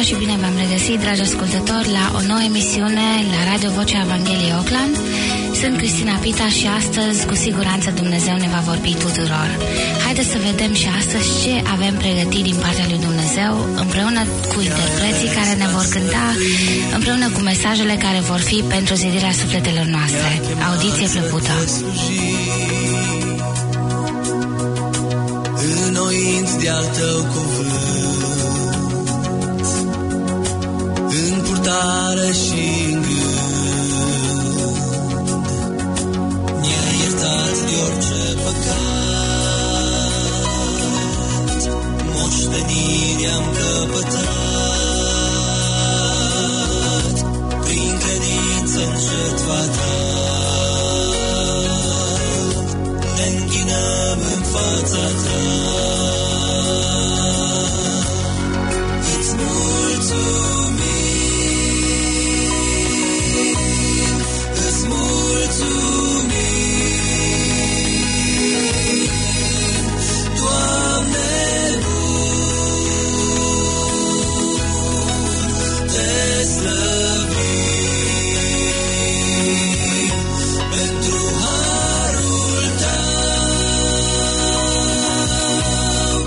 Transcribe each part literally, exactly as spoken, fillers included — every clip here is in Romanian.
și bine v-am regăsit, dragi ascultători, la o nouă emisiune la Radio Vocea Evangheliei Oakland. Sunt Cristina Pita și astăzi, cu siguranță, Dumnezeu ne va vorbi tuturor. Haideți să vedem și astăzi ce avem pregătit din partea lui Dumnezeu, împreună cu interpreții care ne vor cânta, împreună cu mesajele care vor fi pentru zidirea sufletelor noastre. Audiție plăcută! Înnoind de-al tău cuvânt, în purtare și în gând, ne-ai iertat de orice păcat, moștenirea-am căpătat, prin credință în jertfa ta, ne închinăm în fața ta. Îți mulțumim, îți mulțumim, Doamne bun, te slăvim pentru harul tău.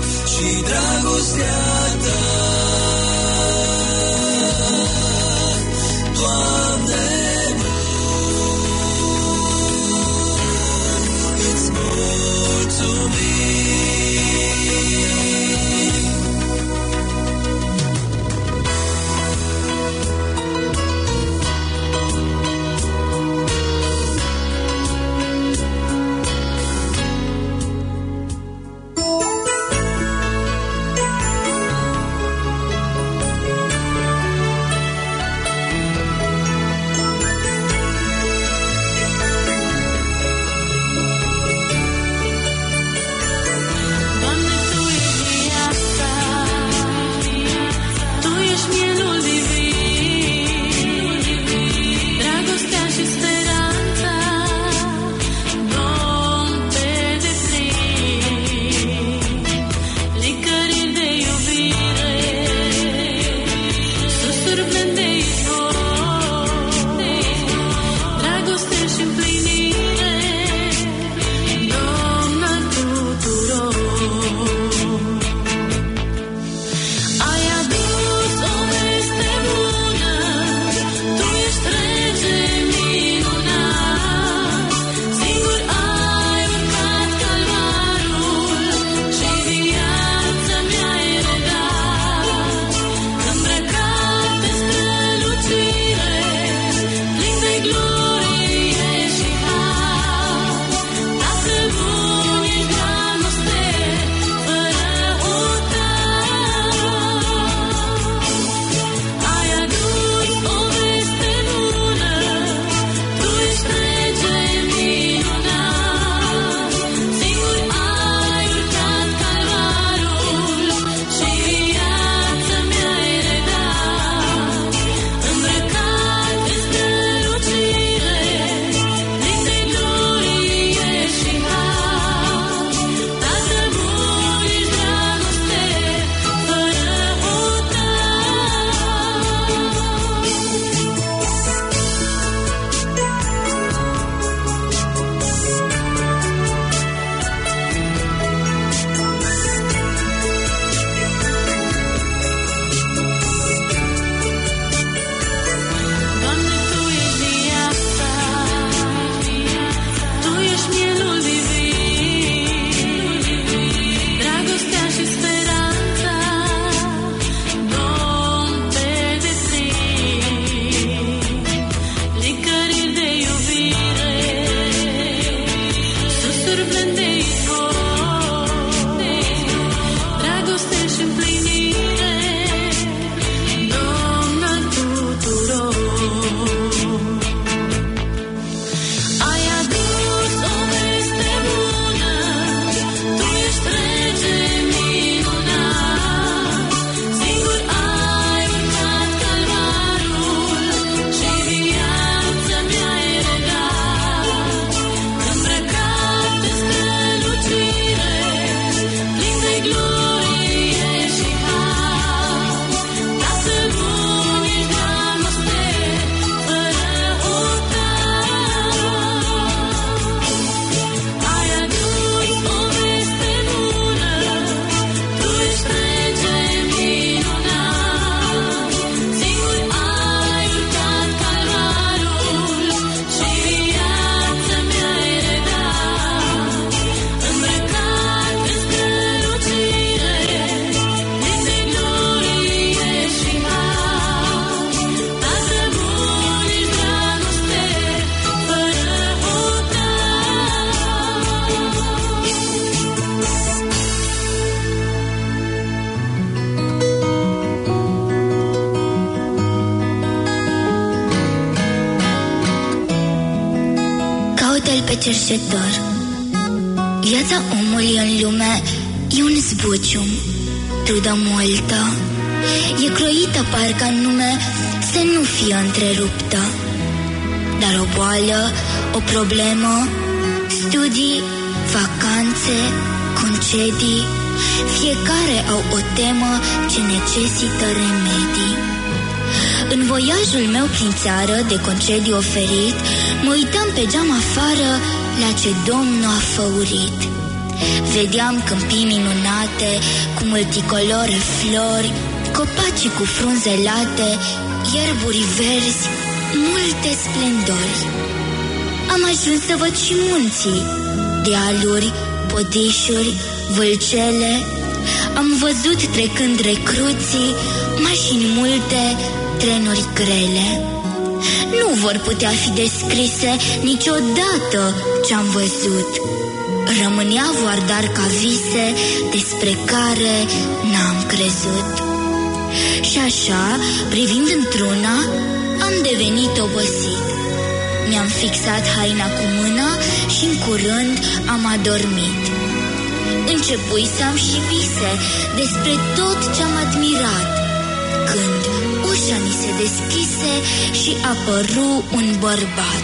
pe cercetor. Viața omului în lume e un zbucium, trudă multă. E croită parcă în nume să nu fie întreruptă. Dar o boală, o problemă, studii, vacanțe, concedii, fiecare au o temă ce necesită remedii. În voiajul meu prin țară de concediu oferit, mă uitam pe geam afară la ce Domnul a făurit. Vedeam câmpii minunate cu multicolore flori, copacii cu frunze late, ierburi verzi, multe splendori. Am ajuns să văd și munții, dealuri, podișuri, vâlcele. Am văzut trecând recruții, mașini multe, trenuri grele. Nu vor putea fi descrise niciodată ce-am văzut. Rămâneau doar ca vise despre care n-am crezut. Și așa, privind într-una, am devenit obosit. Mi-am fixat haina cu mâna și în curând am adormit. Începui să am și vise despre tot ce-am admirat, când ușa mi se deschise și apăru un bărbat.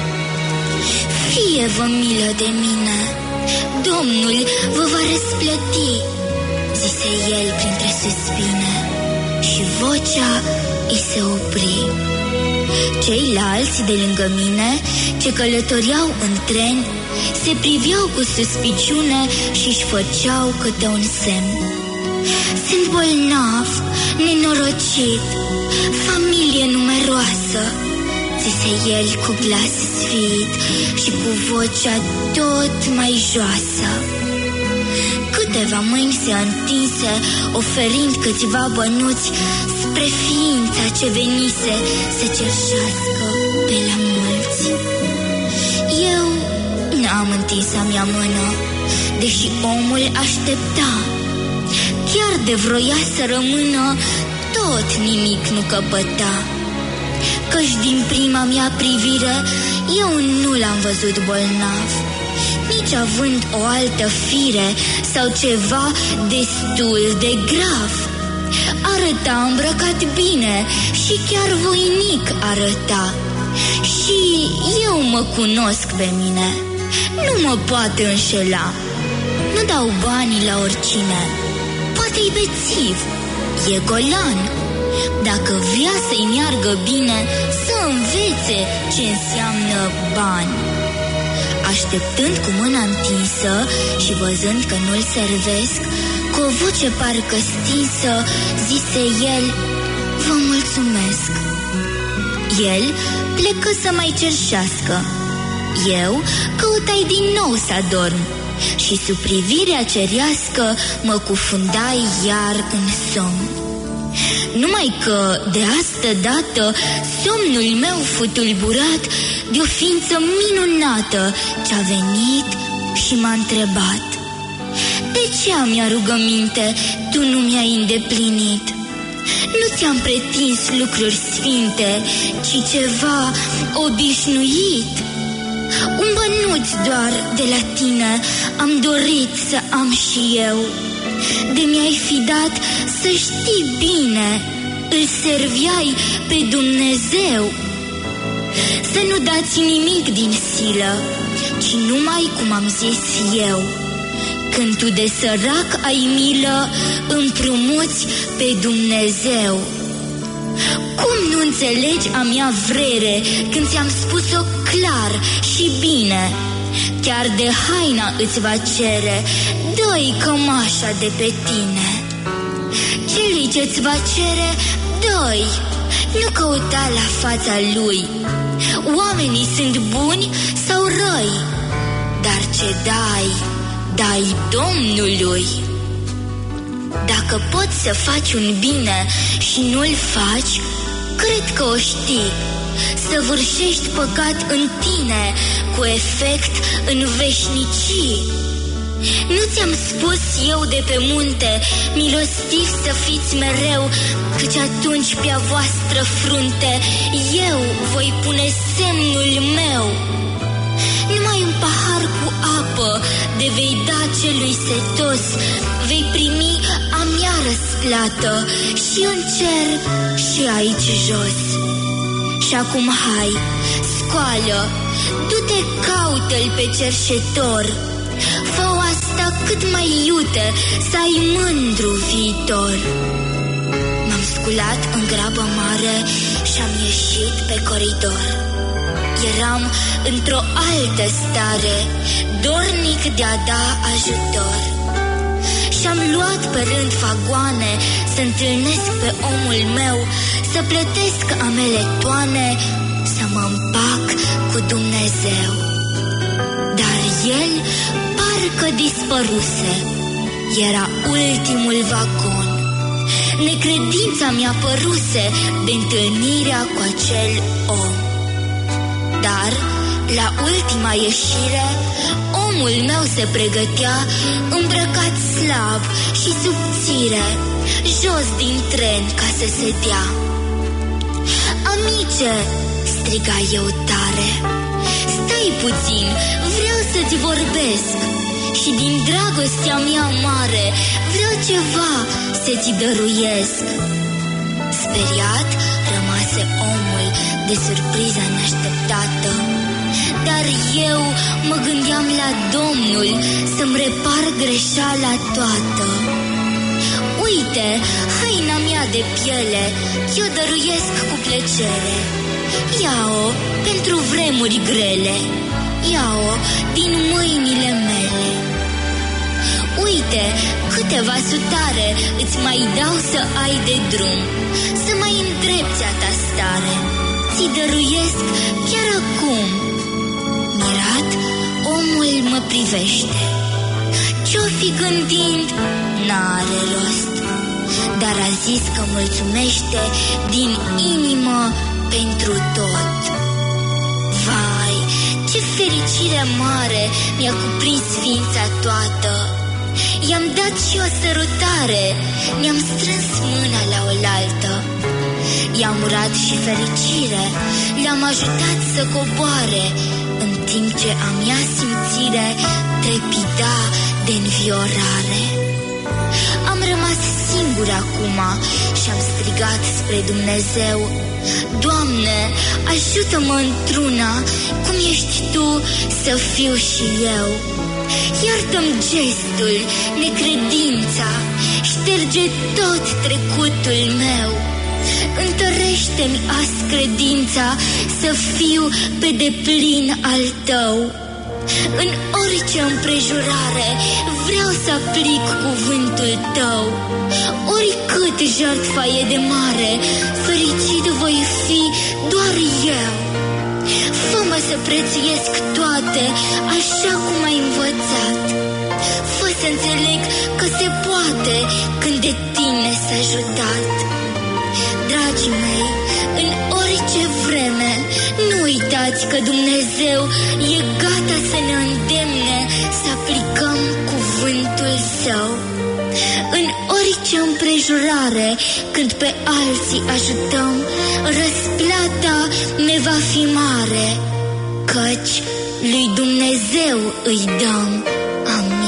Fie-vă milă de mine, Domnul vă va răsplăti, zise el printre suspine, și vocea îi se opri. Ceilalți de lângă mine, ce călătoreau în tren, se priveau cu suspiciune și-și făceau câte un semn. Sunt bolnav, nenorocit, familie numeroasă, zise el cu glas sfit și cu vocea tot mai joasă. Câteva mâini se întinse, oferind câțiva bănuți spre ființa ce venise să cerșească pe la mulți. Eu n-am întins a mea mână, deși omul aștepta. Chiar de vroia să rămână, tot nimic nu căpăta. Căci din prima mea privire eu nu l-am văzut bolnav, nici având o altă fire sau ceva destul de grav. Arăta îmbrăcat bine și chiar voinic arăta. Și eu mă cunosc pe mine, nu mă poate înșela. Nu dau banii la oricine, poate-i bețiv, e golan. Dacă vrea să-i meargă bine, să învețe ce înseamnă bani. Așteptând cu mâna întinsă și văzând că nu-l servesc, cu o voce parcă stinsă, zise el, vă mulțumesc. El plecă să mai cerșească. Eu căutai din nou să adorm și sub privirea cerească mă cufundai iar în somn. Numai că de astă dată somnul meu fu tulburat de o ființă minunată ce-a venit și m-a întrebat, de ce a-mi-a rugăminte tu nu mi-ai îndeplinit? Nu ți-am pretins lucruri sfinte, ci ceva obișnuit. Un bănuț doar de la tine am dorit să am și eu. De mi-ai fi dat să știi bine, îl serveai pe Dumnezeu. Să nu dați nimic din silă, ci numai cum am zis eu. Când tu de sărac ai milă, împrumuți pe Dumnezeu. Cum nu înțelegi a mea vrere când ți-am spus-o clar și bine? Chiar de haina îți va cere, dă-i cămașa de pe tine. Celui ce-ți va cere, dă-i, nu căuta la fața lui. Oamenii sunt buni sau răi, dar ce dai, dai Domnului. Dacă poți să faci un bine și nu-l faci, cred că o știi. Săvârșești păcat în tine, cu efect în veșnicii. Nu ți-am spus eu de pe munte, milostiv să fiți mereu, căci atunci pe-a voastră frunte eu voi pune semnul meu. Numai numai un pahar cu apă de vei da celui setos, vei primi a mea răsplată și în cer și aici jos. Și acum hai, scoală, du-te, caută-l pe cerșetor, fă-o asta cât mai iute, să ai mândru viitor. M-am sculat în grabă mare și-am ieșit pe coridor. Eram într-o altă stare, dornic de a da ajutor. Și-am luat pe rând vagoane, să întâlnesc pe omul meu, să plătesc amele toane, să mă împac cu Dumnezeu. Dar el parcă dispăruse, era ultimul vagon. Necredința mi-a păruse de întâlnirea cu acel om. Dar, la ultima ieșire, omul meu se pregătea, îmbrăcat slab și subțire, jos din tren ca să se dea. Amice, striga eu tare, stai puțin, vreau să-ți vorbesc. Și din dragostea mea mare vreau ceva să-ți dăruiesc. Speriat rămase omul de surpriza neașteptată, dar eu mă gândeam la Domnul să-mi repar greșeala toată. Uite, haina mea de piele, eu dăruiesc cu plăcere. Ia-o pentru vremuri grele, ia-o din mâinile mele. Uite, câteva sutare îți mai dau să ai de drum, să mai îndrepți a ta stare, ți dăruiesc chiar acum. Mirat, omul mă privește, ce-o fi gândind, n-are rost, dar a zis că mulțumește din inimă pentru tot. Vai, ce fericire mare mi-a cuprins ființa toată. I-am dat și o sărutare, ne-am strâns mâna la oaltă. I-am urat și fericire, le-am ajutat să coboare, în timp ce a mea simțire trepida de înviorare. Am rămas singur acum și-am strigat spre Dumnezeu: Doamne, ajută-mă într-una, cum ești Tu să fiu și eu. Iartă-mi gestul, necredința, șterge tot trecutul meu. Întărește-mi azi credința să fiu pe deplin al Tău. În orice împrejurare vreau să aplic cuvântul Tău. Oricât jertfa e de mare, fericit voi fi doar eu. Fă-mă să prețuiesc toate așa cum ai învățat. Fă să înțeleg că se poate când de Tine s-a ajutat. Dragii mei, în orice vreme, nu uitați că Dumnezeu e gata să ne îndemne să aplicăm cuvântul Său. În orice împrejurare, când pe alții ajutăm, răsplata ne va fi mare, căci lui Dumnezeu îi dăm. Amin.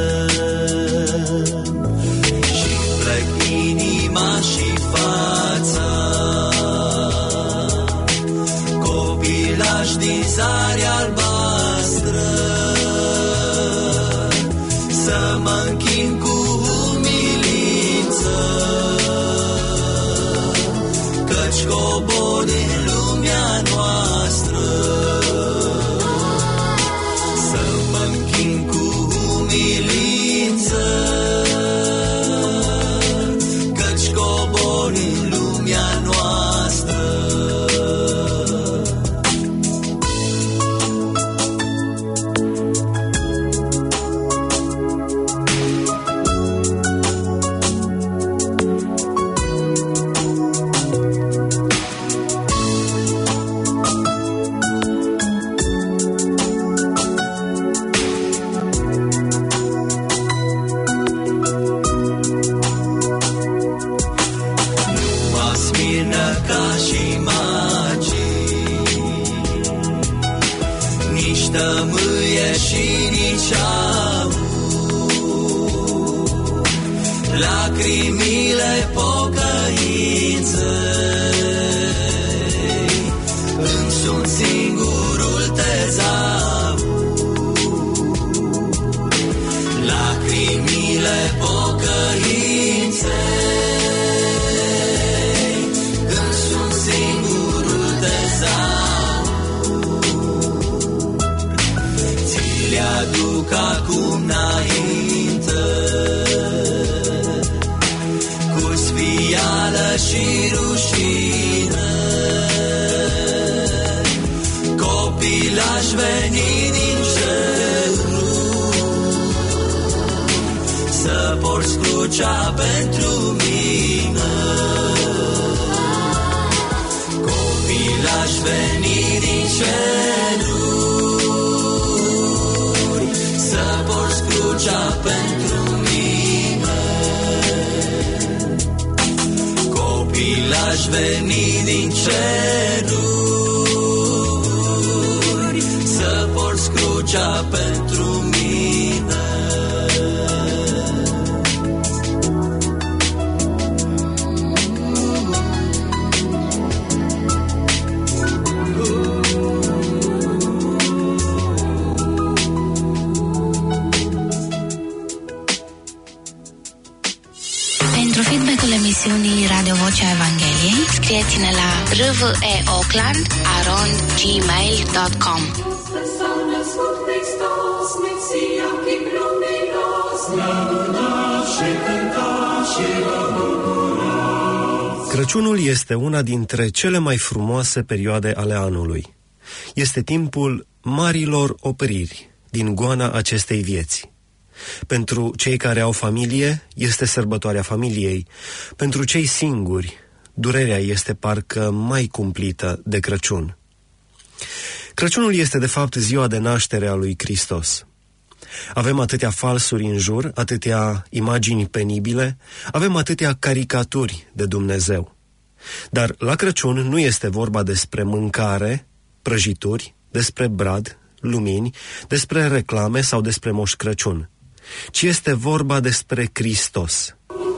Și plec inima și fața naști din zare albastră, să mă închin cu umilință, căci cobori în lumea noastră. Să mă închin cu umilință, căci cobori în lumea noastră. Lacrimile pocăinței îmi sunt singurul tezaur. Lacrimile pocăinței îmi sunt singurul tezaur. Ți le aduc acum înainte, și rușine. Copil aș veni din cerul, să porți crucea pentru mine. Copil aș veni din cerul, să porți crucea pentru mine. Aș veni din ceruri, să porți crucea pentru mine. Pentru feedback-ul emisiunii Radio Vocea Evangheliei, scrieți-ne la r v e oakland arond gmail dot com. Crăciunul este una dintre cele mai frumoase perioade ale anului. Este timpul marilor opriri din goana acestei vieți. Pentru cei care au familie, este sărbătoarea familiei. Pentru cei singuri, durerea este parcă mai cumplită de Crăciun. Crăciunul este de fapt ziua de naștere a lui Hristos. Avem atâtea falsuri în jur, atâtea imagini penibile, avem atâtea caricaturi de Dumnezeu. Dar la Crăciun nu este vorba despre mâncare, prăjituri, despre brad, lumini, despre reclame sau despre Moș Crăciun, ci este vorba despre Hristos.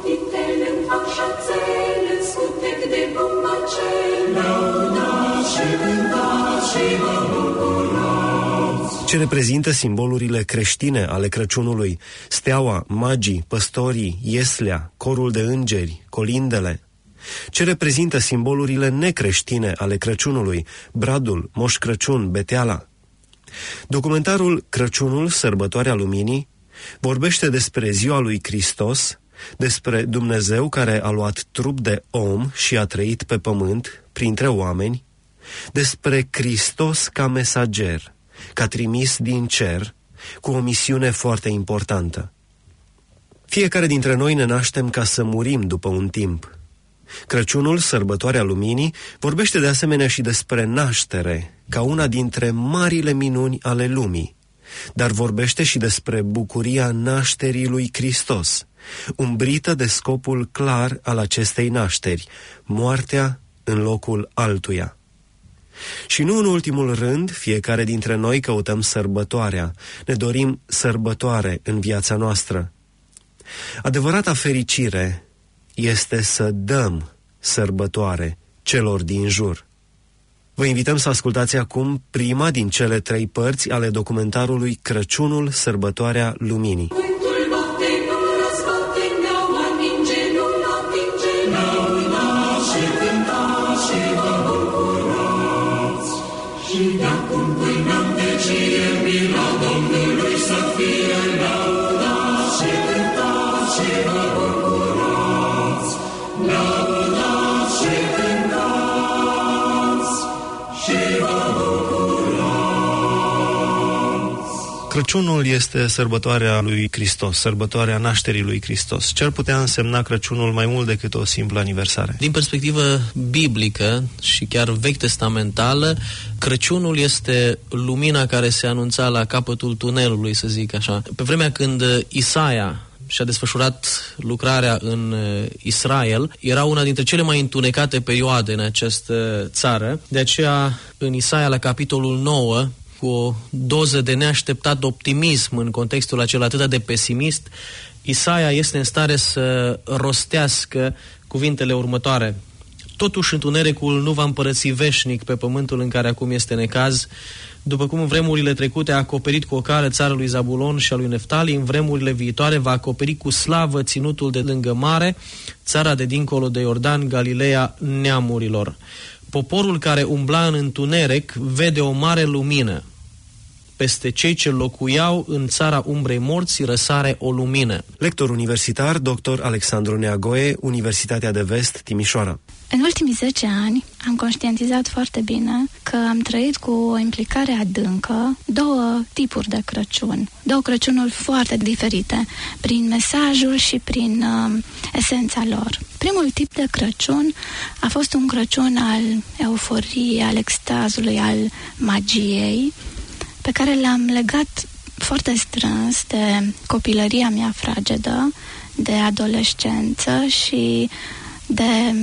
Ce reprezintă simbolurile creștine ale Crăciunului: steaua, magii, păstorii, ieslea, corul de îngeri, colindele. Ce reprezintă simbolurile necreștine ale Crăciunului: bradul, Moș Crăciun, beteala. Documentarul Crăciunul, sărbătoarea luminii, vorbește despre ziua lui Hristos, despre Dumnezeu care a luat trup de om și a trăit pe pământ, printre oameni, despre Hristos ca mesager, ca trimis din cer, cu o misiune foarte importantă. Fiecare dintre noi ne naștem ca să murim după un timp. Crăciunul, sărbătoarea luminii, vorbește de asemenea și despre naștere, ca una dintre marile minuni ale lumii, dar vorbește și despre bucuria nașterii lui Hristos, umbrită de scopul clar al acestei nașteri, moartea în locul altuia. Și nu în ultimul rând, fiecare dintre noi căutăm sărbătoarea, ne dorim sărbătoare în viața noastră. Adevărata fericire este să dăm sărbătoare celor din jur. Vă invităm să ascultați acum prima din cele trei părți ale documentarului Crăciunul, sărbătoarea luminii. Crăciunul este sărbătoarea lui Hristos, sărbătoarea nașterii lui Hristos. Ce ar putea însemna Crăciunul mai mult decât o simplă aniversare? Din perspectivă biblică și chiar vechi testamentală, Crăciunul este lumina care se anunța la capătul tunelului, să zic așa. Pe vremea când Isaia și-a desfășurat lucrarea în Israel, era una dintre cele mai întunecate perioade în această țară. De aceea, în Isaia, la capitolul nouă, cu o doză de neașteptat optimism în contextul acela atât de pesimist, Isaia este în stare să rostească cuvintele următoare. Totuși întunericul nu va împărăți veșnic pe pământul în care acum este necaz, după cum în vremurile trecute a acoperit cu o cară țara lui Zabulon și a lui Neftali, în vremurile viitoare va acoperi cu slavă ținutul de lângă mare, țara de dincolo de Iordan, Galileea neamurilor. Poporul care umbla în întuneric vede o mare lumină. Peste cei ce locuiau în țara umbrei morții răsare o lumină. Lector universitar, doctor Alexandru Neagoe, Universitatea de Vest, Timișoara. În ultimii zece ani am conștientizat foarte bine că am trăit cu o implicare adâncă două tipuri de Crăciun. Două Crăciunuri foarte diferite, prin mesajul și prin uh, esența lor. Primul tip de Crăciun a fost un Crăciun al euforiei, al extazului, al magiei, pe care l-am legat foarte strâns de copilăria mea fragedă, de adolescență și de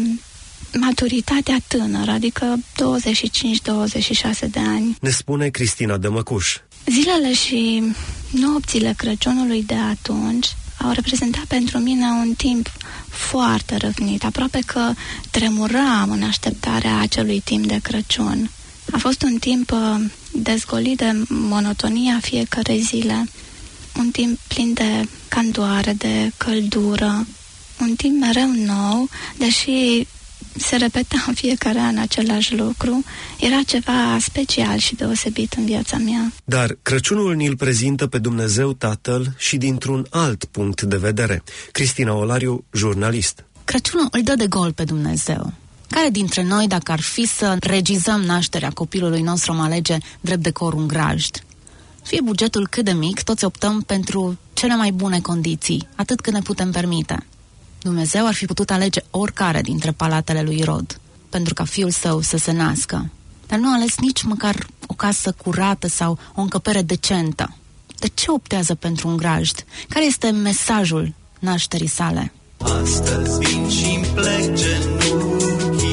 maturitatea tânără, adică douăzeci și cinci douăzeci și șase de ani. Ne spune Cristina Dămăcuș. Zilele și nopțile Crăciunului de atunci au reprezentat pentru mine un timp foarte răvnit, aproape că tremuram în așteptarea acelui timp de Crăciun. A fost un timp dezgolit de monotonia fiecărei zile, un timp plin de candoare, de căldură, un timp mereu nou, deși se repeta în fiecare an același lucru, era ceva special și deosebit în viața mea. Dar Crăciunul ni-l prezintă pe Dumnezeu Tatăl și dintr-un alt punct de vedere. Cristina Olariu, jurnalist. Crăciunul îl dă de gol pe Dumnezeu. Care dintre noi, dacă ar fi să regizăm nașterea copilului nostru, am alege drept decor un grajd? Fie bugetul cât de mic, toți optăm pentru cele mai bune condiții, atât cât ne putem permite. Dumnezeu ar fi putut alege oricare dintre palatele lui Irod, pentru ca fiul său să se nască. Dar nu a ales nici măcar o casă curată sau o încăpere decentă. De ce optează pentru un grajd? Care este mesajul nașterii sale? Astăzi vin și-mi plec genunchii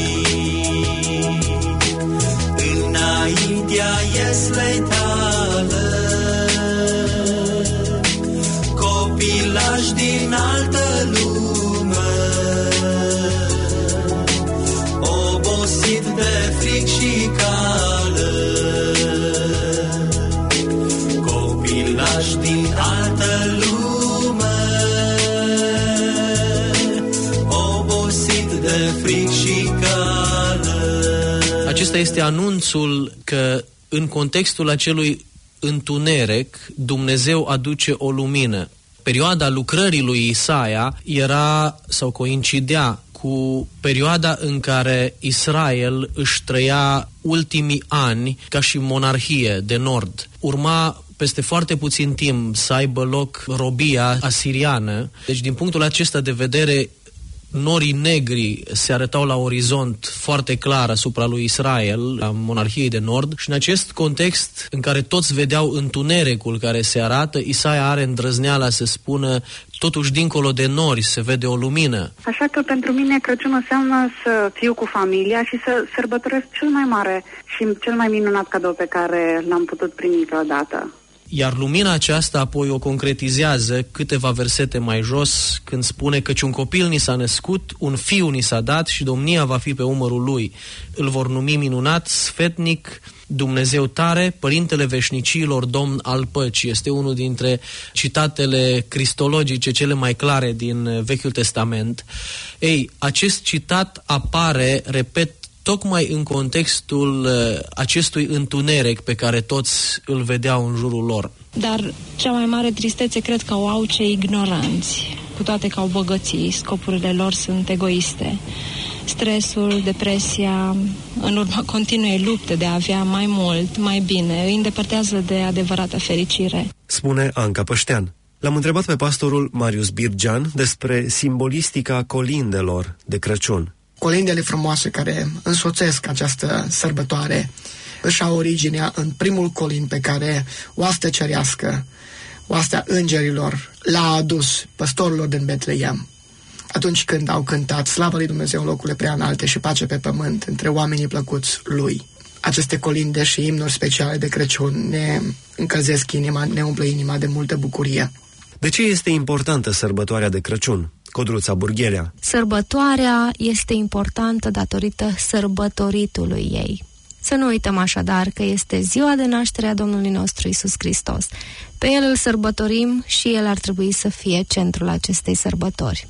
înaintea ieslei tale, copilași din altă lume, obosit de fric și cală, copilași din altă lume, de fric și cală. Acesta este anunțul că în contextul acelui întuneric Dumnezeu aduce o lumină. Perioada lucrării lui Isaia era sau coincidea cu perioada în care Israel își trăia ultimii ani ca și monarhie de nord. Urma peste foarte puțin timp să aibă loc robia asiriană. Deci din punctul acesta de vedere, norii negri se arătau la orizont foarte clar asupra lui Israel, a monarhiei de nord, și în acest context în care toți vedeau întunericul care se arată, Isaia are îndrăzneala să spună: totuși dincolo de nori se vede o lumină. Așa că pentru mine Crăciunul înseamnă să fiu cu familia și să sărbătoresc cel mai mare și cel mai minunat cadou pe care l-am putut primi vreodată. Iar lumina aceasta apoi o concretizează câteva versete mai jos, când spune căci un copil ni s-a născut, un fiu ni s-a dat și domnia va fi pe umărul lui. Îl vor numi minunat, sfetnic, Dumnezeu tare, Părintele veșnicilor, Domn al păcii. Este unul dintre citatele cristologice cele mai clare din Vechiul Testament. Ei, acest citat apare, repet, tocmai în contextul uh, acestui întuneric pe care toți îl vedeau în jurul lor. Dar cea mai mare tristețe cred că o au cei ignoranți, cu toate că au bogății, scopurile lor sunt egoiste. Stresul, depresia, în urma continuei lupte de a avea mai mult, mai bine, îi îndepărtează de adevărata fericire. Spune Anca Păștean. L-am întrebat pe pastorul Marius Birgean despre simbolistica colindelor de Crăciun. Colindele frumoase care însoțesc această sărbătoare își au originea în primul colind pe care oastea cerească, oastea îngerilor, l-a adus păstorilor din Betleem. Atunci când au cântat slavă lui Dumnezeu în locurile prea înalte și pace pe pământ între oamenii plăcuți lui. Aceste colinde și imnuri speciale de Crăciun ne încălzesc inima, ne umplă inima de multă bucurie. De ce este importantă sărbătoarea de Crăciun? Codruța Burghelea. Sărbătoarea este importantă datorită sărbătoritului ei. Să nu uităm așadar că este ziua de naștere a Domnului nostru Iisus Hristos. Pe El îl sărbătorim și El ar trebui să fie centrul acestei sărbători.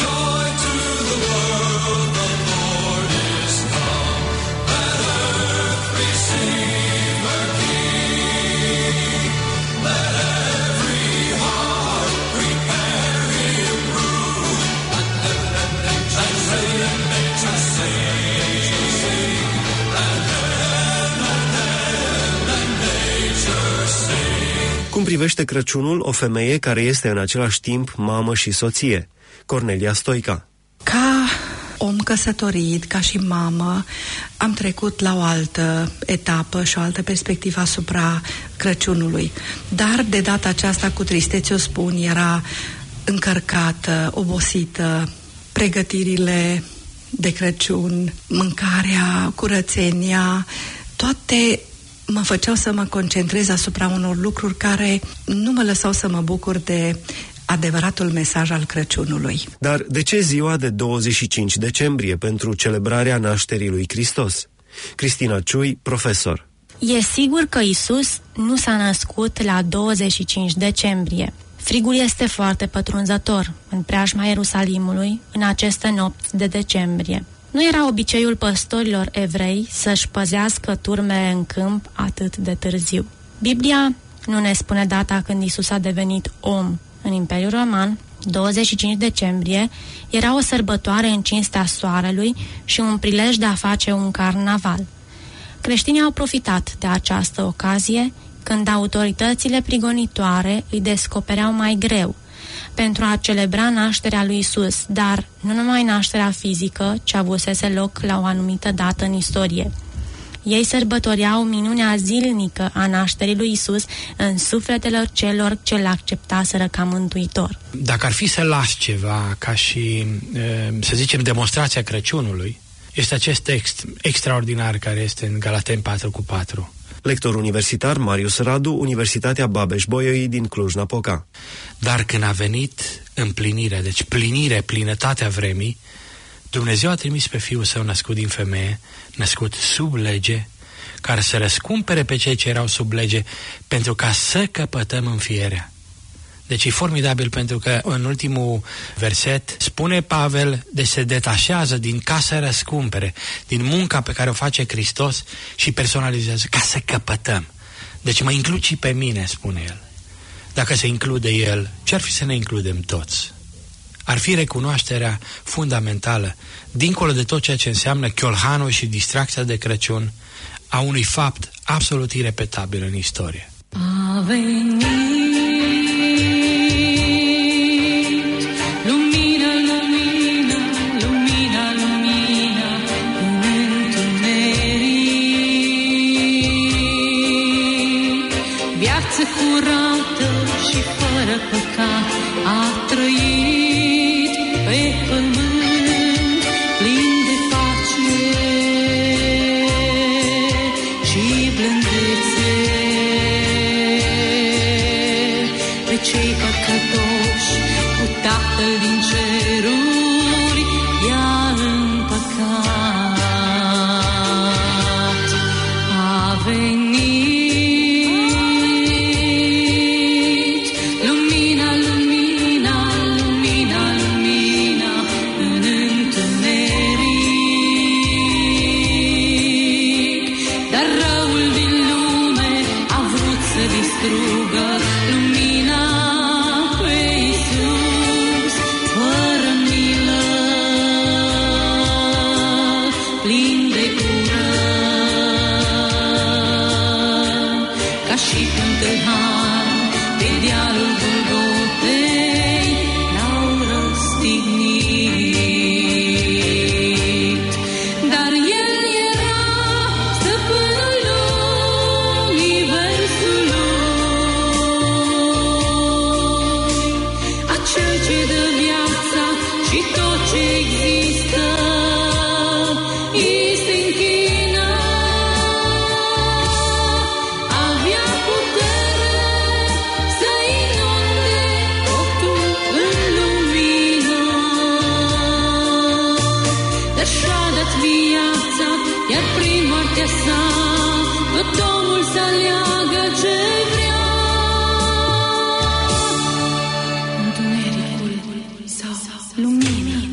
Cum privește Crăciunul o femeie care este în același timp mamă și soție? Cornelia Stoica. Ca om căsătorit, ca și mamă, am trecut la o altă etapă și o altă perspectivă asupra Crăciunului. Dar de data aceasta, cu tristețe o spun, era încărcată, obosită, pregătirile de Crăciun, mâncarea, curățenia, toate mă făceau să mă concentrez asupra unor lucruri care nu mă lăsau să mă bucur de adevăratul mesaj al Crăciunului. Dar de ce ziua de douăzeci și cinci decembrie pentru celebrarea nașterii lui Hristos? Cristina Ciui, profesor. E sigur că Iisus nu s-a născut la douăzeci și cinci decembrie. Frigul este foarte pătrunzător în preajma Ierusalimului în aceste nopți de decembrie. Nu era obiceiul păstorilor evrei să-și păzească turmele în câmp atât de târziu. Biblia nu ne spune data când Iisus a devenit om. În Imperiul Roman, douăzeci și cinci decembrie era o sărbătoare în cinstea soarelui și un prilej de a face un carnaval. Creștinii au profitat de această ocazie când autoritățile prigonitoare îi descopereau mai greu pentru a celebra nașterea lui Isus, dar nu numai nașterea fizică, ce avusese loc la o anumită dată în istorie. Ei sărbătoreau minunea zilnică a nașterii lui Isus în sufletele celor ce l-acceptaseră ca mântuitor. Dacă ar fi să las ceva ca și, să zicem, demonstrația Crăciunului, este acest text extraordinar care este în Galateni patru cu patru. Lector universitar Marius Radu, Universitatea Babeș-Bolyai din Cluj-Napoca. Dar când a venit împlinirea, deci plinire, plinătatea vremii, Dumnezeu a trimis pe Fiul Său născut din femeie, născut sub lege, care să răscumpere pe cei ce erau sub lege, pentru ca să căpătăm înfierea. Deci e formidabil pentru că în ultimul verset spune Pavel de se detașează din ca să răscumpere, din munca pe care o face Hristos și personalizează ca să căpătăm. Deci mă includ și pe mine, spune el. Dacă se include el, ce-ar fi să ne includem toți? Ar fi recunoașterea fundamentală, dincolo de tot ceea ce înseamnă chiolhanul și distracția de Crăciun, a unui fapt absolut irepetabil în istorie. A venit lumina, lumina, lumina, lumina în întuneric. Viață curată și fără păcat a trăit pe pământ plin de pace și blândețe. cei păcătoși, cu Tatăl din ceruri i-a împăcat. A venit lumina, lumina, lumina, lumina în întuneric, dar răul din lume a vrut să distrugă lumina pe Iisus, fără milă, plin de ură, ca și un tâlhar pe dealul Golgotei l-au răstignit. Dar El era stăpânul universului, acel ce dă viața și tot ce există îi se închină. Avea putere să inunde totul în lumină, dar și-a dat viața, iar prin moartea sa tot omul să aleagă ce vrea. Întunericul sau lumină.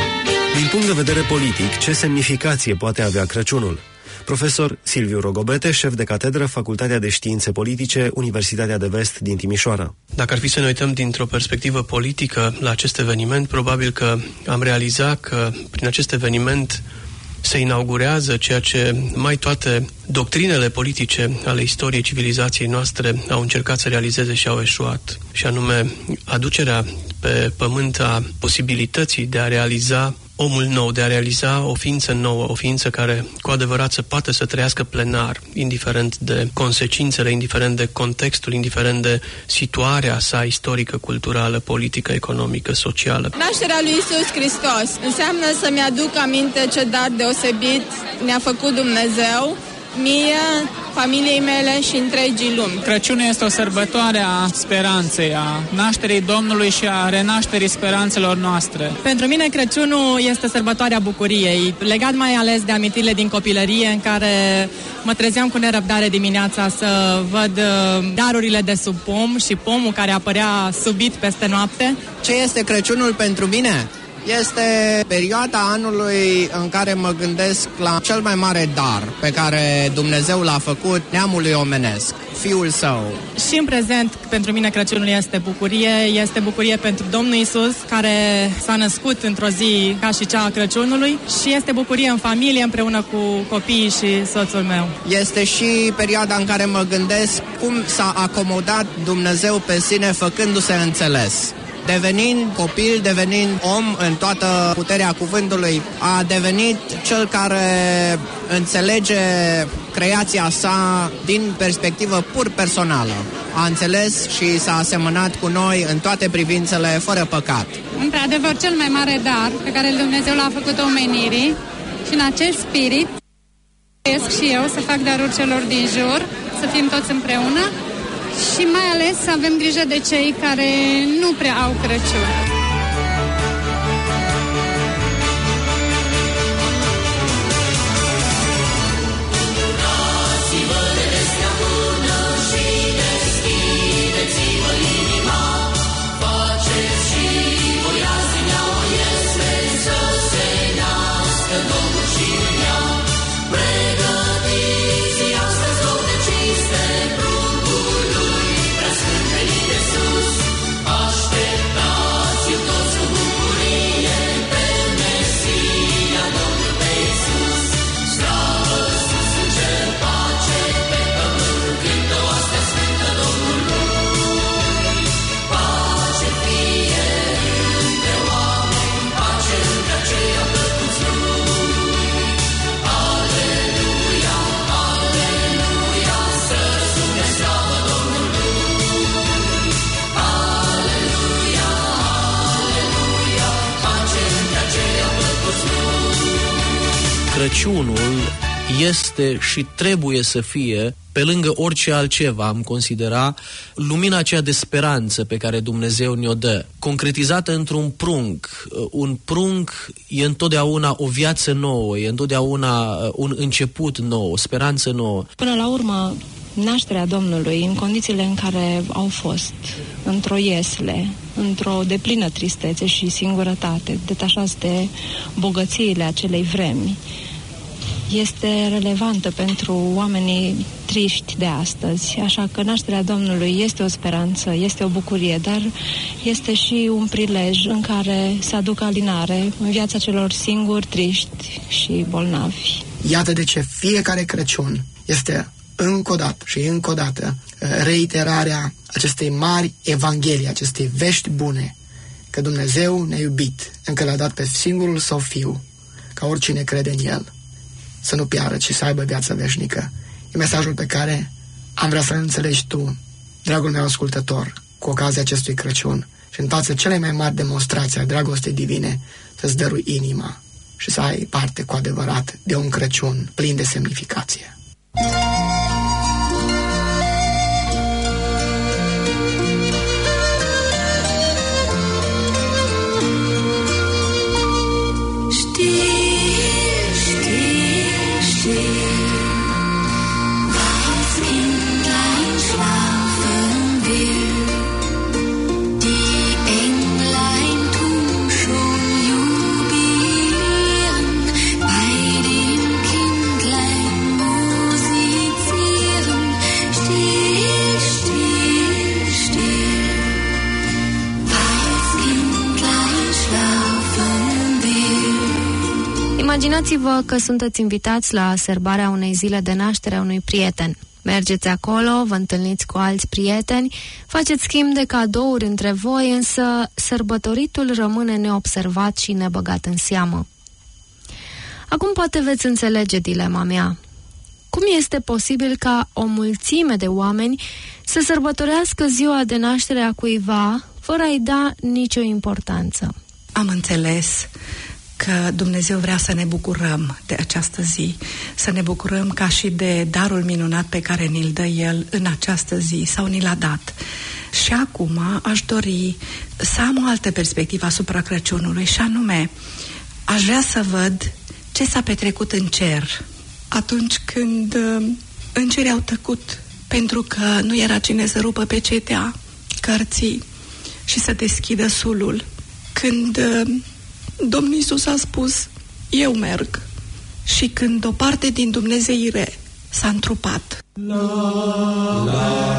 Din punct de vedere politic, ce semnificație poate avea Crăciunul? Profesor Silviu Rogobete, șef de catedră, Facultatea de Științe Politice, Universitatea de Vest din Timișoara. Dacă ar fi să ne uităm dintr-o perspectivă politică la acest eveniment, probabil că am realizat că prin acest eveniment se inaugurează ceea ce mai toate doctrinele politice ale istoriei civilizației noastre au încercat să realizeze și au eșuat, și anume aducerea pe pământ a posibilității de a realiza omul nou, de a realiza o ființă nouă, o ființă care cu adevărat să poată să trăiască plenar, indiferent de consecințele, indiferent de contextul, indiferent de situarea sa istorică, culturală, politică, economică, socială. Nașterea lui Iisus Hristos înseamnă să-mi aduc aminte ce dar deosebit ne-a făcut Dumnezeu, mie, familiei mele și întregii lumi. Crăciunul este o sărbătoare a speranței, a nașterii Domnului și a renașterii speranțelor noastre. Pentru mine Crăciunul este sărbătoarea bucuriei, legat mai ales de amintirile din copilărie în care mă trezeam cu nerăbdare dimineața să văd darurile de sub pom și pomul care apărea subit peste noapte. Ce este Crăciunul pentru mine? Este perioada anului în care mă gândesc la cel mai mare dar pe care Dumnezeu l-a făcut neamului omenesc, Fiul Său. Și în prezent, pentru mine Crăciunul este bucurie, este bucurie pentru Domnul Iisus, care s-a născut într-o zi ca și cea a Crăciunului, și este bucurie în familie împreună cu copiii și soțul meu. Este și perioada în care mă gândesc cum s-a acomodat Dumnezeu pe sine făcându-se înțeles. Devenind copil, devenind om în toată puterea cuvântului, a devenit cel care înțelege creația sa din perspectivă pur personală. A înțeles și s-a asemănat cu noi în toate privințele, fără păcat. Într-adevăr, cel mai mare dar pe care Dumnezeu l-a făcut omenirii, și în acest spirit doresc și eu să fac daruri celor din jur, să fim toți împreună și mai ales să avem grijă de cei care nu prea au Crăciun. Crăciunul este și trebuie să fie pe lângă orice altceva, am considera lumina aceea de speranță pe care Dumnezeu ne-o dă, concretizată într-un prunc. Un prunc e întotdeauna o viață nouă, e întotdeauna un început nou, o speranță nouă. Până la urmă, nașterea Domnului, în condițiile în care au fost, într-o iesle, într-o deplină tristețe și singurătate, detașați de bogățiile acelei vremi, este relevantă pentru oamenii triști de astăzi. Așa că nașterea Domnului este o speranță, este o bucurie, dar este și un prilej în care să aducă alinare în viața celor singuri, triști și bolnavi. Iată de ce fiecare Crăciun este încă o dată și încă o dată reiterarea acestei mari evanghelii, acestei vești bune, că Dumnezeu ne-a iubit, încă l-a dat pe singurul Său Fiu, ca oricine crede în El să nu piară, ci să aibă viață veșnică. E mesajul pe care am vrea să-l înțelegi tu, dragul meu ascultător, cu ocazia acestui Crăciun, și în fața cele mai mari demonstrații a dragostei divine, să-ți dărui inima și să ai parte cu adevărat de un Crăciun plin de semnificație. Imaginați-vă că sunteți invitați la sărbarea unei zile de naștere a unui prieten. Mergeți acolo, vă întâlniți cu alți prieteni, faceți schimb de cadouri între voi, însă sărbătoritul rămâne neobservat și nebăgat în seamă. Acum poate veți înțelege dilema mea. Cum este posibil ca o mulțime de oameni să sărbătorească ziua de naștere a cuiva fără a-i da nicio importanță? Am înțeles că Dumnezeu vrea să ne bucurăm de această zi, să ne bucurăm ca și de darul minunat pe care ni-l dă El în această zi sau ni l-a dat. Și acum aș dori să am o altă perspectivă asupra Crăciunului, și anume, aș vrea să văd ce s-a petrecut în cer atunci când uh, îngerii au tăcut, pentru că nu era cine să rupă pe cetea cărții și să deschidă sulul. Când uh, Domnul Iisus a spus, eu merg, și când o parte din dumnezeire s-a întrupat. La, la,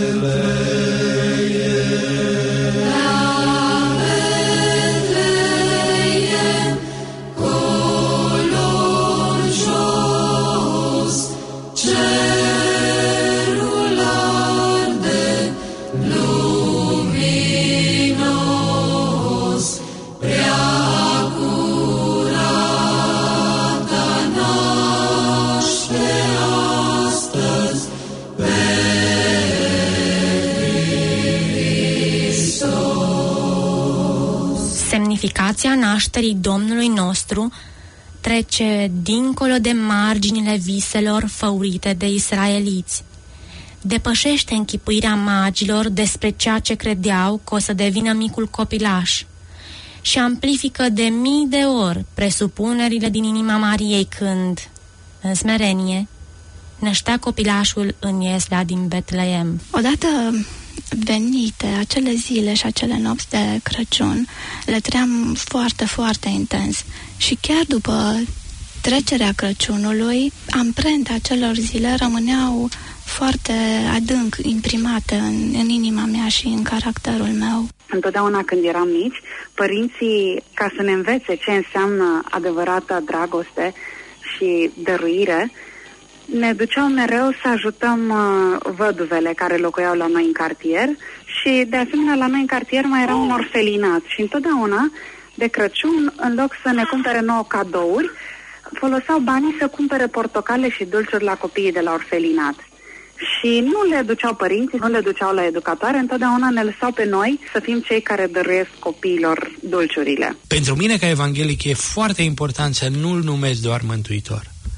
Semnificația nașterii Domnului nostru trece dincolo de marginile viselor făurite de israeliți. Depășește închipuirea magilor despre ceea ce credeau că o să devină micul copilaș și amplifică de mii de ori presupunerile din inima Mariei când, în smerenie, năștea copilașul în ieslea din Betleem. Odată venite acele zile și acele nopți de Crăciun, le trăiam foarte, foarte intens. Și chiar după trecerea Crăciunului, amprenta acelor zile rămâneau foarte adânc imprimate în, în inima mea și în caracterul meu. Întotdeauna când eram mici, părinții, ca să ne învețe ce înseamnă adevărata dragoste și dăruire, ne duceau mereu să ajutăm uh, văduvele care locuiau la noi în cartier și, de asemenea, la noi în cartier mai era un orfelinat și întotdeauna, de Crăciun, în loc să ne cumpere nouă cadouri, foloseau banii să cumpere portocale și dulciuri la copiii de la orfelinat. Și nu le duceau părinții, nu le duceau la educatoare, întotdeauna ne lăsau pe noi să fim cei care dăruiesc copiilor dulciurile. Pentru mine, ca evanghelic, e foarte important să nu-L numesc doar mântuitor,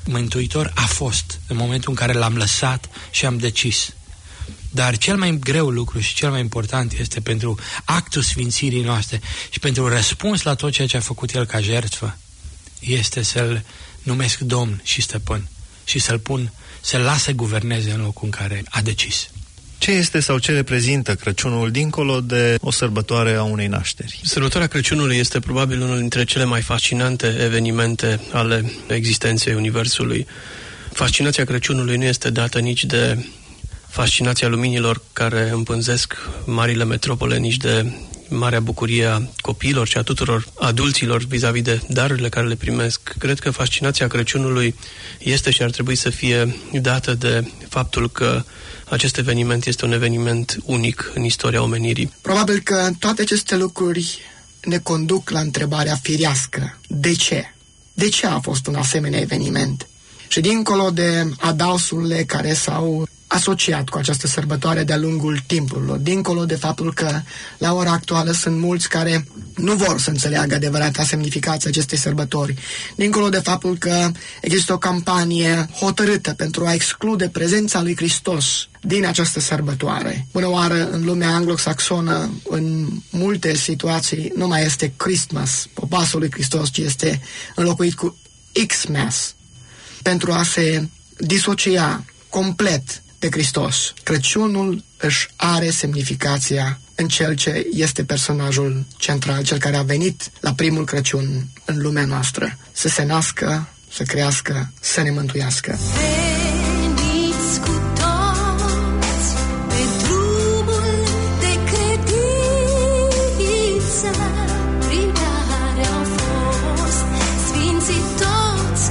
mântuitor a fost în momentul în care l-am lăsat și am decis. Dar cel mai greu lucru și cel mai important este pentru actul sfințirii noastre și pentru răspuns la tot ceea ce a făcut El ca jertfă, este să-L numesc Domn și Stăpân și să-L pun, să-L las să guverneze în locul în care a decis. Ce este sau ce reprezintă Crăciunul dincolo de o sărbătoare a unei nașteri? Sărbătoarea Crăciunului este probabil unul dintre cele mai fascinante evenimente ale existenței Universului. Fascinația Crăciunului nu este dată nici de fascinația luminilor care împânzesc marile metropole, nici de marea bucurie a copiilor și a tuturor adulților vis-a-vis de darurile care le primesc. Cred că fascinația Crăciunului este și ar trebui să fie dată de faptul că acest eveniment este un eveniment unic în istoria omenirii. Probabil că toate aceste lucruri ne conduc la întrebarea firească. De ce? De ce a fost un asemenea eveniment? Și dincolo de adausurile care s-au asociat cu această sărbătoare de-a lungul timpurilor, dincolo de faptul că la ora actuală sunt mulți care nu vor să înțeleagă adevărata semnificația acestei sărbători, dincolo de faptul că există o campanie hotărâtă pentru a exclude prezența lui Hristos din această sărbătoare. Bună oară, în lumea anglosaxonă, în multe situații, nu mai este Christmas, popasul lui Hristos, ci este înlocuit cu Xmas, pentru a se disocia complet de Hristos. Crăciunul își are semnificația în cel ce este personajul central, cel care a venit la primul Crăciun în lumea noastră, să se nască, să crească, să ne mântuiască. Veniți cu toți pe drumul de credință, prin care au fost sfinții toți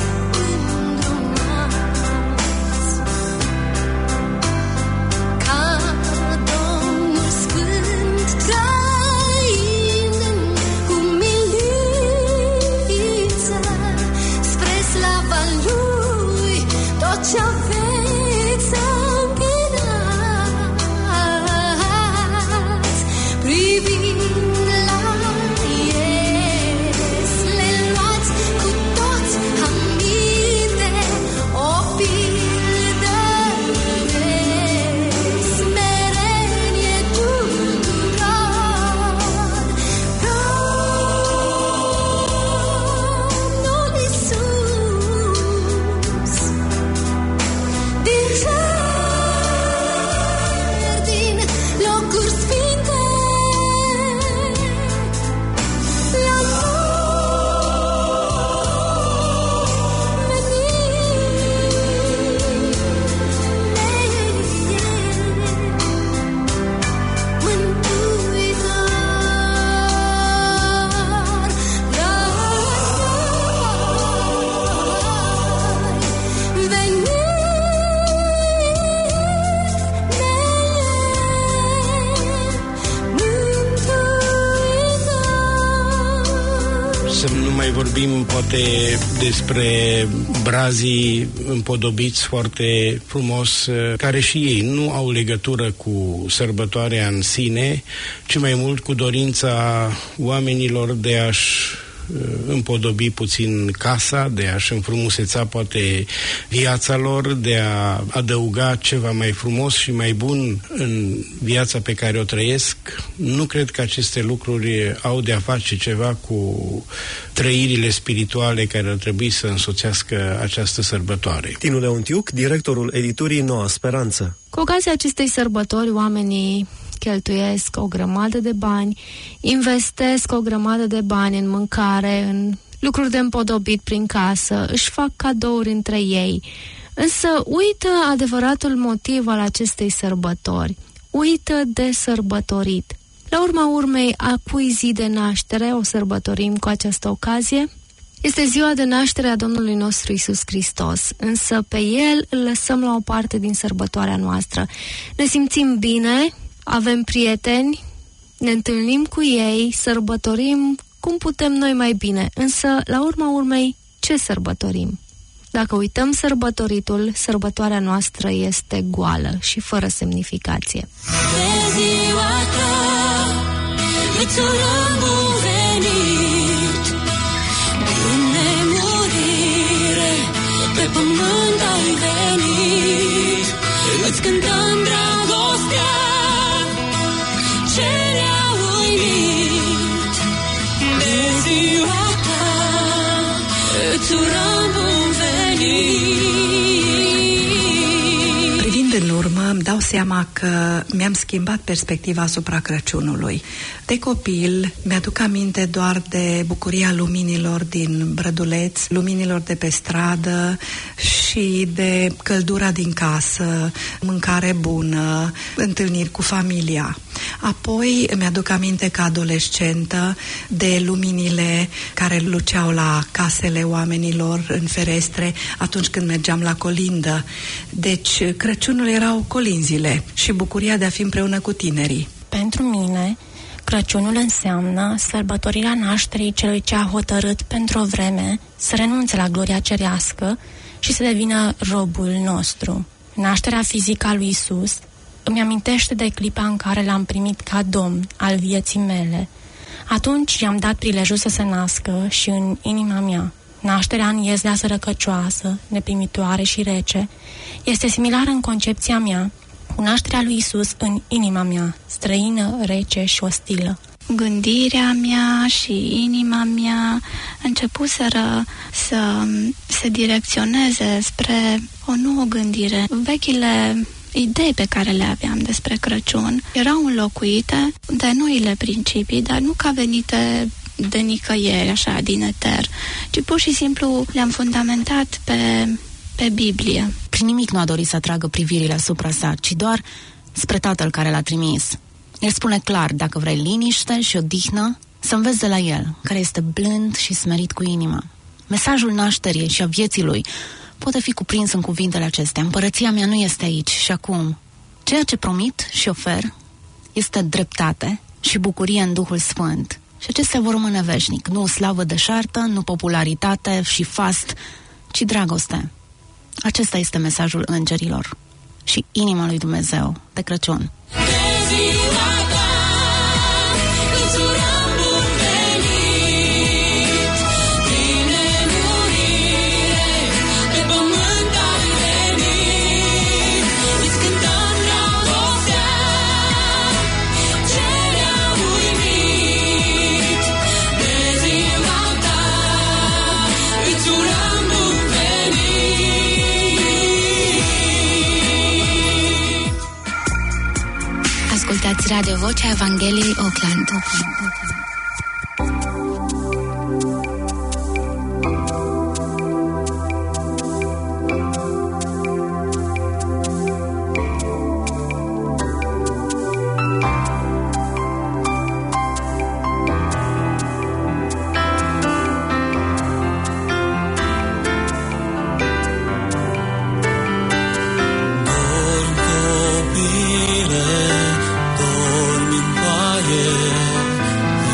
îndrumați. Ca Domnul Sfânt trăind în umilință, spre slava Lui, tot ce aveți să închinați, privind la Iesle, luați cu toți aminte, o pildă de smerenie tuturor. Domnul Iisus, din cer, din locuri sfinte, la Să nu mai vorbim poate despre brazii împodobiți foarte frumos, care și ei nu au legătură cu sărbătoarea în sine, ci mai mult cu dorința oamenilor de a-și împodobi puțin casa, de a-și înfrumuseța poate viața lor, de a adăuga ceva mai frumos și mai bun în viața pe care o trăiesc. Nu cred că aceste lucruri au de a face ceva cu trăirile spirituale care ar trebui să însoțească această sărbătoare. Tinu Leontiuc, directorul editurii Noua Speranță. Cu ocazia acestei sărbători, oamenii cheltuiesc o grămadă de bani, investesc o grămadă de bani în mâncare, în lucruri de împodobit prin casă, își fac cadouri între ei. Însă uită adevăratul motiv al acestei sărbători. Uită de sărbătorit. La urma urmei, a cui zi de naștere o sărbătorim cu această ocazie? Este ziua de naștere a Domnului nostru Iisus Hristos, însă pe El îl lăsăm la o parte din sărbătoarea noastră. Ne simțim bine, avem prieteni, ne întâlnim cu ei, sărbătorim cum putem noi mai bine, însă, la urma urmei, ce sărbătorim? Dacă uităm sărbătoritul, sărbătoarea noastră este goală și fără semnificație. De ziua ta îți urăm bun venit, în nemurire pe pământ. îți cântăm dragostea ce ne-a uimit. De ziua ta îți urăm bun venit. Privind în urmă, îmi dau seama că mi-am schimbat perspectiva asupra Crăciunului. De copil, mi-aduc aminte doar de bucuria luminilor din brăduleț, luminilor de pe stradă și de căldura din casă, mâncare bună, întâlniri cu familia. Apoi îmi aduc aminte ca adolescentă de luminile care luceau la casele oamenilor în ferestre atunci când mergeam la colindă. Deci Crăciunul erau colinzile și bucuria de a fi împreună cu tinerii. Pentru mine, Crăciunul înseamnă sărbătorirea nașterii celui ce a hotărât pentru o vreme să renunțe la gloria cerească și să devină robul nostru. Nașterea fizică a lui Isus îmi amintește de clipa în care l-am primit ca domn al vieții mele. Atunci i-am dat prilejul să se nască și în inima mea. Nașterea în iezdea sărăcăcioasă, neprimitoare și rece, este similară în concepția mea cu nașterea lui Isus în inima mea, străină, rece și ostilă. Gândirea mea și inima mea începuseră să se direcționeze spre o nouă gândire. Vechile idei pe care le aveam despre Crăciun erau înlocuite de noile principii, dar nu ca venite de nicăieri, așa, din eter, ci pur și simplu le-am fundamentat pe, pe Biblie. Prin nimic nu a dorit să atragă privirile asupra sa, ci doar spre Tatăl care l-a trimis. El spune clar, dacă vrei liniște și odihnă, să înveți de la El, care este blând și smerit cu inima. Mesajul nașterii și a vieții Lui poate fi cuprins în cuvintele acestea. Împărăția mea nu este aici și acum. Ceea ce promit și ofer este dreptate și bucurie în Duhul Sfânt. Și acestea vor rămâne veșnic. Nu slavă deșartă, nu popularitate și fast, ci dragoste. Acesta este mesajul îngerilor și inima lui Dumnezeu de Crăciun. Ascultați Radio Vocea Evangheliei Oakland. Dormi în paie,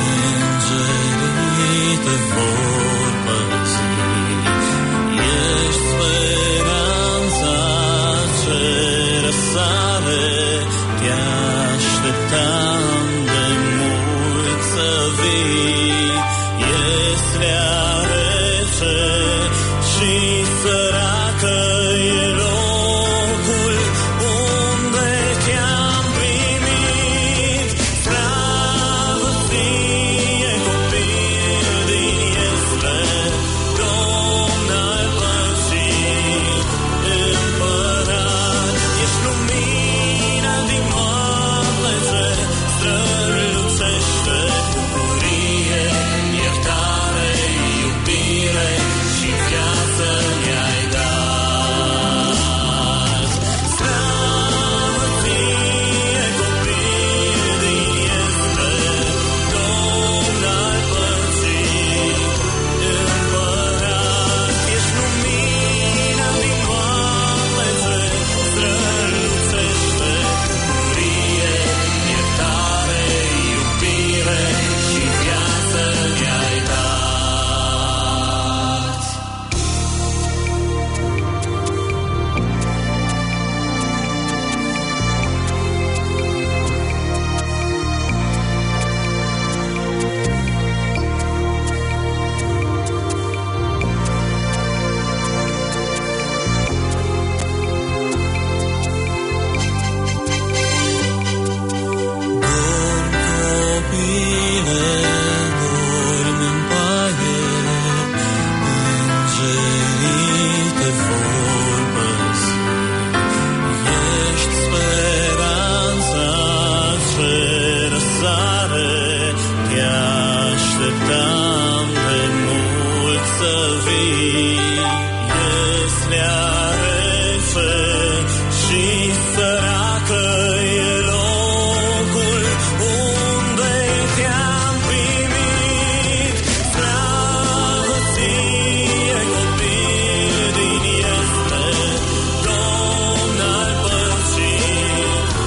și săracă e locul unde te-am primit. Slavă ție, copil din Iesle, Domn al păcii,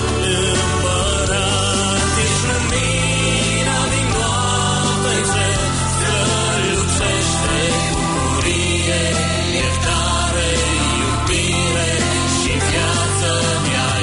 împărat, ești lumina din noapte ce strălucește, bucurie, iertare, iubire și viață mi-ai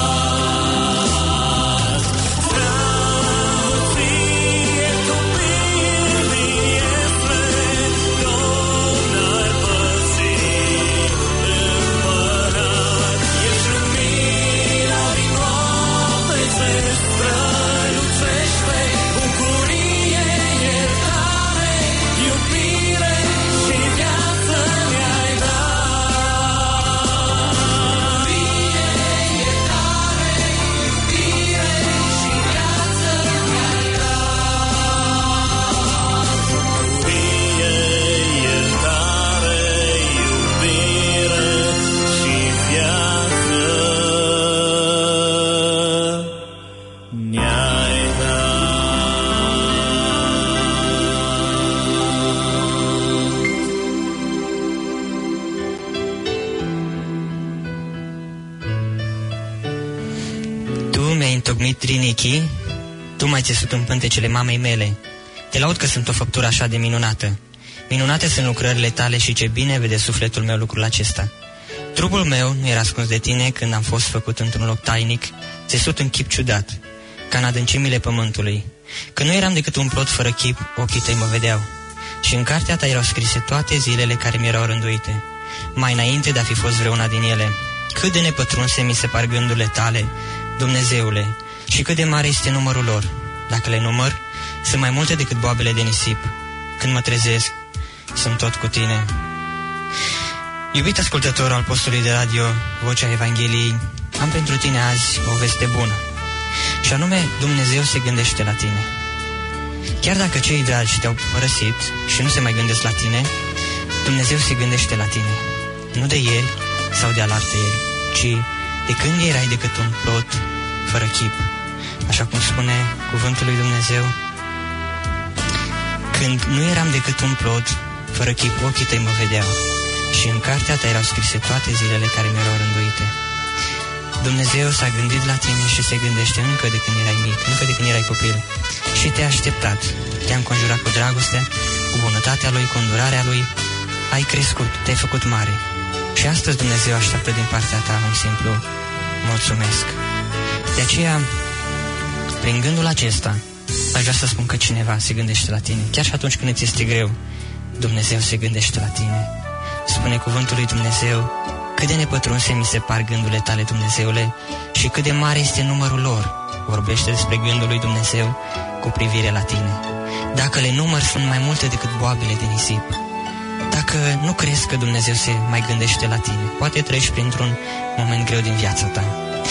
dat. Slavă ție, copil din Iesle, Domn al păcii, împărat, ești lumina din noapte ce strălucește, bucurie, iertare, iubire și viață mi-ai dat. Bucurie, iertare, iubire și viață mi-ai dat. Bucurie, iertare, iubire și viață mi-ai Tu mi-ai întocmit trinichii, tu m-ai țesut în pântecele mamei mele. Te laud că sunt o făptură așa de minunată. Minunate sunt lucrările tale și ce bine vede sufletul meu lucrul acesta. Trupul meu nu era ascuns de tine când am fost făcut într-un loc tainic, țesut în chip ciudat, ca în adâncimile pământului. Când nu eram decât un plot fără chip, ochii tăi mă vedeau. Și în cartea ta erau scrise toate zilele care mi erau rânduite, mai înainte de a fi fost vreuna din ele. Cât de nepătrunse mi se par gândurile tale, Dumnezeule, și cât de mare este numărul lor. Dacă le număr, sunt mai multe decât boabele de nisip. Când mă trezesc, sunt tot cu tine. Iubit ascultător al postului de radio Vocea Evangheliei, am pentru tine azi o veste bună. Și anume, Dumnezeu se gândește la tine. Chiar dacă cei dragi te-au părăsit și nu se mai gândesc la tine, Dumnezeu se gândește la tine. Nu de ieri sau de alaltăieri, ci de când erai decât un plot fără chip. Așa cum spune cuvântul lui Dumnezeu, când nu eram decât un plot fără chip, ochii tăi mă vedeau. Și în cartea ta erau scrise toate zilele care mi erau rânduite. Dumnezeu s-a gândit la tine și se gândește încă de când erai mic, încă de când erai copil. Și te-a așteptat, te-a înconjurat cu dragoste, cu bunătatea Lui, cu îndurarea Lui. Ai crescut, te-ai făcut mare. Și astăzi Dumnezeu așteaptă din partea ta un simplu mulțumesc. De aceea, prin gândul acesta, aș vrea să spun că cineva se gândește la tine. Chiar și atunci când îți este greu, Dumnezeu se gândește la tine. Spune cuvântul lui Dumnezeu, cât de nepătrunse mi se par gândurile tale, Dumnezeule, și cât de mare este numărul lor. Vorbește despre gândul lui Dumnezeu cu privire la tine. Dacă le număr, sunt mai multe decât boabele de nisip. Dacă nu crezi că Dumnezeu se mai gândește la tine, poate treci printr-un moment greu din viața ta.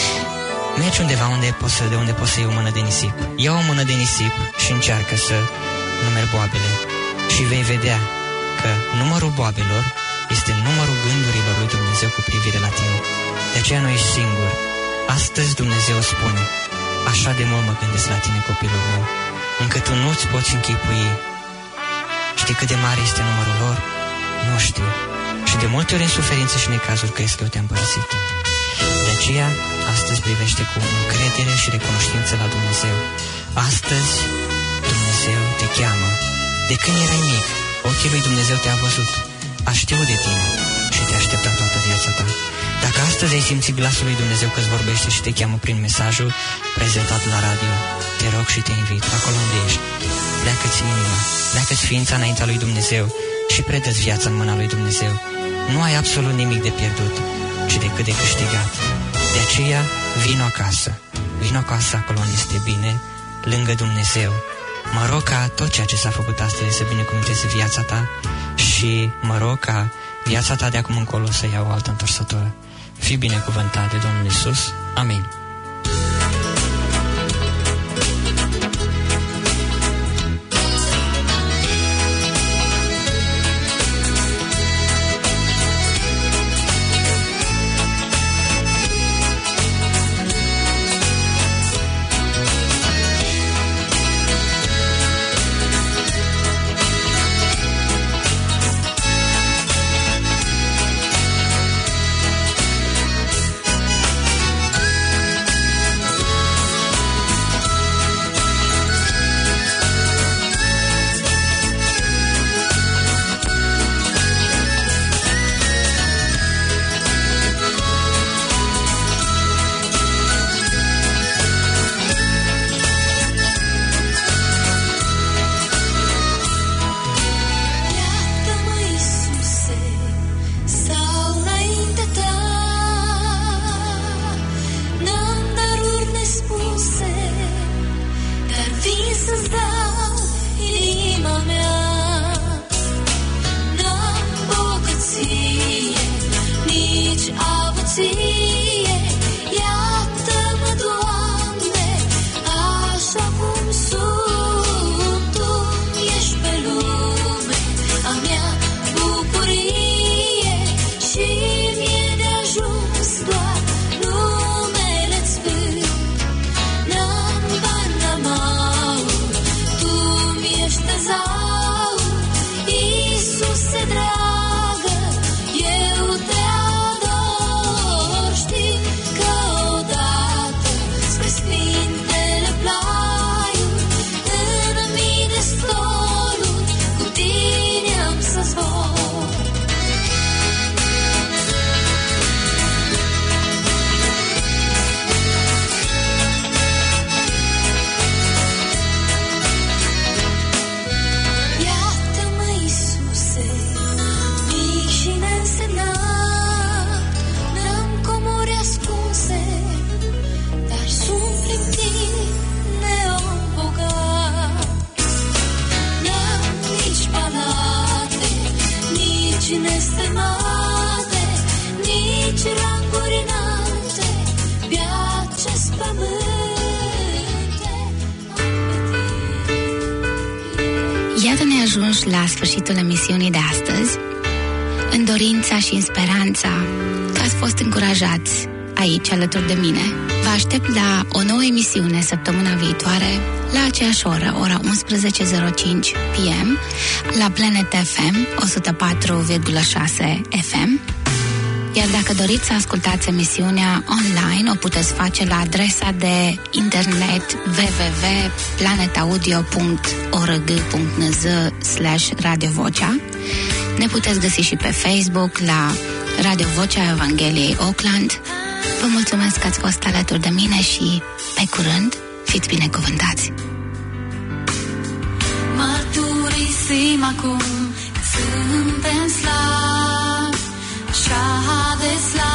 Mergi undeva unde poți să, de unde poți să iei o mână de nisip. Ia o mână de nisip și încearcă să numeri boabele. Și vei vedea că numărul boabelor este numărul gândurilor lui Dumnezeu cu privire la tine. De aceea nu ești singur. Astăzi Dumnezeu spune, așa de mult mă gândesc la tine, copilul meu, încât tu nu-ți poți închipui. Știi cât de mare este numărul lor? Nu știu. Și de multe ori în suferință și necazuri crezi că eu te-am părăsit. De aceea, astăzi privește cu încredere și recunoștință la Dumnezeu. Astăzi, Dumnezeu te cheamă. De când erai mic, ochii lui Dumnezeu te-a văzut, a știut de tine și te-a așteptat toată viața ta. Dacă astăzi ai simțit glasul lui Dumnezeu că îți vorbește și te cheamă prin mesajul prezentat la radio, te rog și te invit, acolo unde ești, pleacă-ți inima, pleacă-ți ființa înaintea lui Dumnezeu și predă-ți viața în mâna lui Dumnezeu. Nu ai absolut nimic de pierdut, ci decât de câștigat. De aceea, vino acasă, vino acasă acolo unde este bine, lângă Dumnezeu. Mă rog ca tot ceea ce s-a făcut astăzi să binecuvânteze viața ta și mă rog ca viața ta de acum încolo să ia o altă întorsătură. Fii binecuvântat de Domnul Iisus. Amin. ajunși la sfârșitul emisiunii de astăzi, în dorința și în speranța că ați fost încurajați aici alături de mine. Vă aștept la o nouă emisiune săptămâna viitoare, la aceeași oră, ora unsprezece zero cinci p m, la Planet F M o sută patru virgulă șase F M. Iar dacă doriți să ascultați emisiunea online, o puteți face la adresa de internet w w w punct planetaudio punct org punct n z slash radiovocea. Ne puteți găsi și pe Facebook la Radio Vocea Evangheliei Oakland. Vă mulțumesc că ați fost alături de mine și pe curând fiți binecuvântați. Mărturisim acum că suntem slabi, așa de slabi.